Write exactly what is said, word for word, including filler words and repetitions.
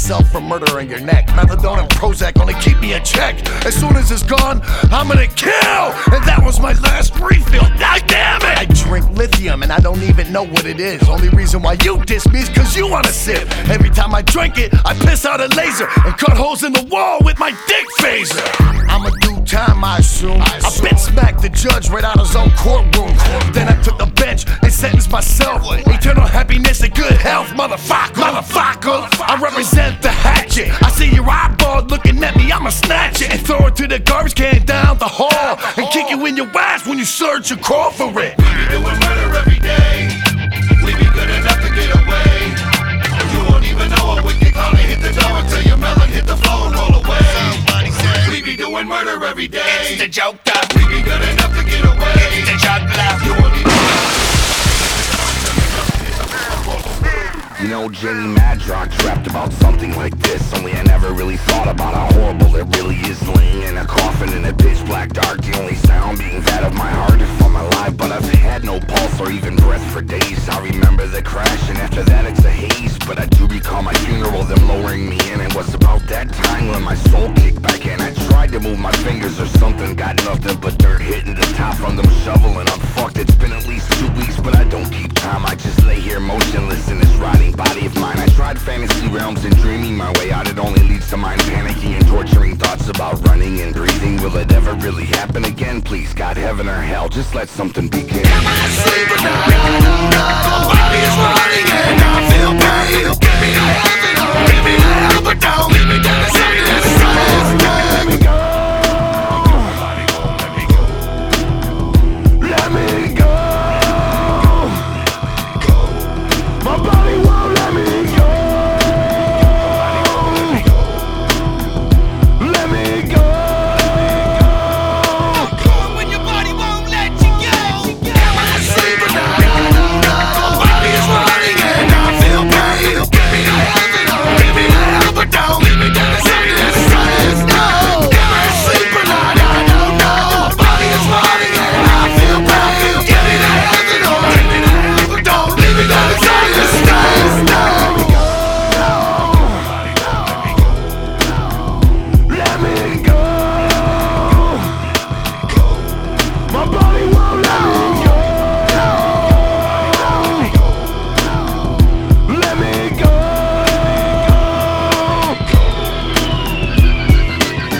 myself from murdering your neck. Methadone and Prozac only keep me in check. As soon as it's gone, I'm gonna kill. And that was my last refill. God damn it! I drink lithium and I don't even know what it is. Only reason why you diss me is cause you wanna sip. Every time I drink it, I piss out a laser and cut holes in the wall with my dick phaser. I'ma do time, I assume. I bitch smacked the judge right out his own courtroom. Then I took the bench and sentenced myself. Eternal happiness and good health, motherfucker. Motherfucker, I represent the hatchet. I see your eyeball looking at me, I'ma snatch it and throw it to the garbage can down the hall and kick you in your ass when you search and crawl for it. We be doing murder every day. We be good enough to get away. You won't even know it when you call and hit the door until your melon hit the floor and roll away. Somebody say we be doing murder every day. It's the Joker. We be good enough to get away. It's the juggler. You won't even You know, Jenny Madrox rapped about something like this. Only I never really thought about how horrible it really is. Laying in a coffin in a pitch black dark. The only sound being that of my heart is from my life. But I've had no pulse or even breath for days. I remember the crash and after that it's a haze. But I do recall my funeral, them lowering me in. It was about that time when my soul kicked back in. I tried to move my fingers or something. Got nothing but dirt hitting the top from them shoveling. I'm fucked, it's been at least two weeks. But I don't keep time, I just lay here motionless in this rotting body of mine. I tried fantasy realms and dreaming my way out. It only leads to mind panicking and torturing thoughts about running and breathing. Will it ever really happen again? Please, God, heaven or hell, just let something begin. Come on, sleep with the